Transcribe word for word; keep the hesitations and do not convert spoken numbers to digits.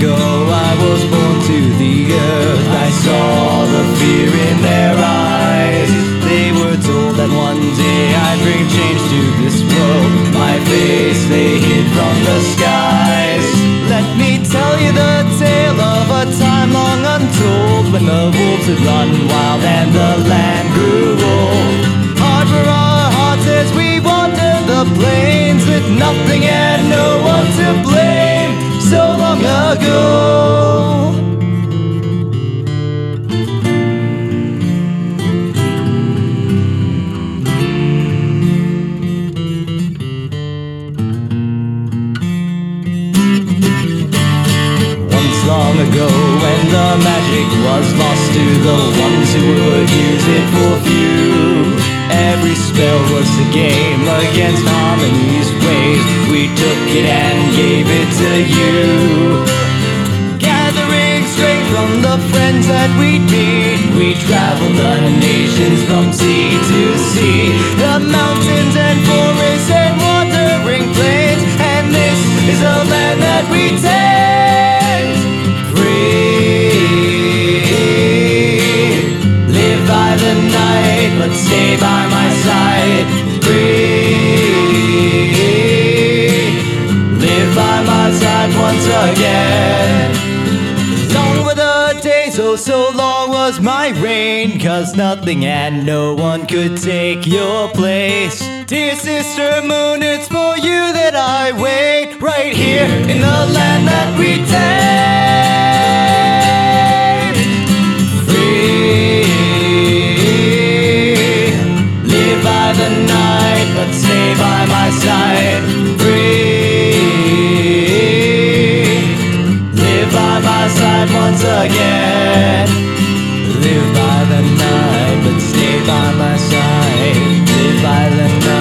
ago I was born to the earth. I saw the fear in their eyes. They were told that one day I'd bring change to this world. My face they hid from the skies. Let me tell you the tale of a time long untold, when the wolves had run wild and the land grew old. Hard for our hearts as we wandered the plains, with nothing and no one to blame, so long ago. Long ago, when the magic was lost to the ones who would use it for few, every spell was a game against harmony's ways. We took it and gave it to you, gathering strength from the friends that we'd meet. We traveled the nations from sea to sea, the mountains and forests and wandering plains, and this is a land that we take. But stay by my side, free. Live by my side once again. Long were the days, oh so long was my reign, 'cause nothing and no one could take your place. Dear sister moon, it's for you that I wait, right here in the land that we take. Free. By the night, but stay by my side, free. Live by my side once again. Live by the night, but stay by my side. Live by the night.